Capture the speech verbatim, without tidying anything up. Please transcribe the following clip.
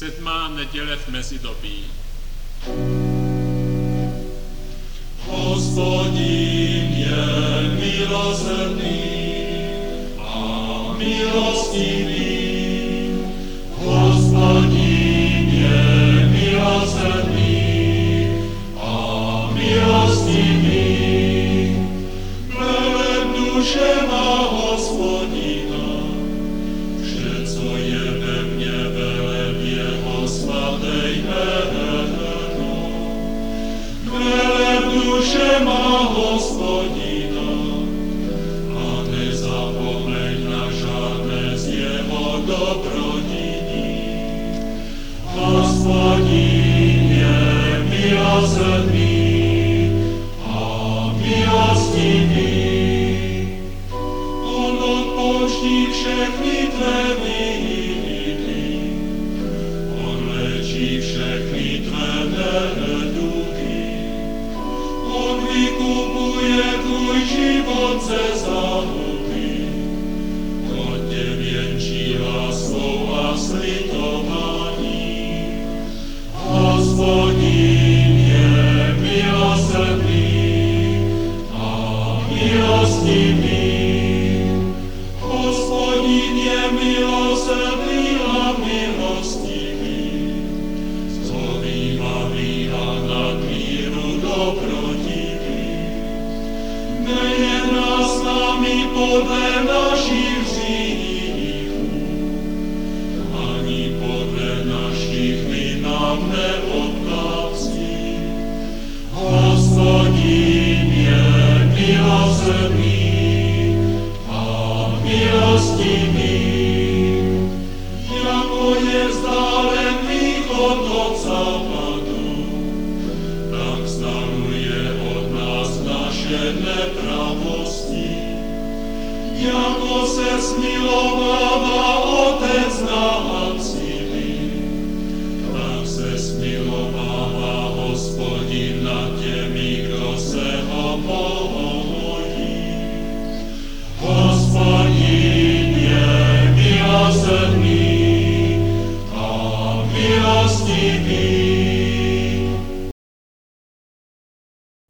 Sedmá neděle v mezidobí. Hospodin je milosrdný a milostivý. Hospodin je milosrdný a milostivý. Veleb duše má Hospodina, vše, co je ve mne, veleb jeho svaté jméno. Veleb duše má Hospodina a nezapomeň na žádné z jeho dobrodení. Hospodin je milosrdný a milostivý. On odpouští všechny tvé viny, on léčí všechny tvé neduhy. On vykupuje tvůj život ze záhuby, on tě věnčí láskou a slitování. Hospodin je milosrdný a milostivý. Hospodin je milosrdný a milostivý. Zhovívavý a nadmíru dobrotivý. Nejedná s námi podle našich hříchů, ani podle našich vin nám neodplácí. Hospodin je milosrdný a milostivý. Jako je vzdálen východ od západu, tak vzdaluje od nás naše nepravosti. Jako se smilovává otec na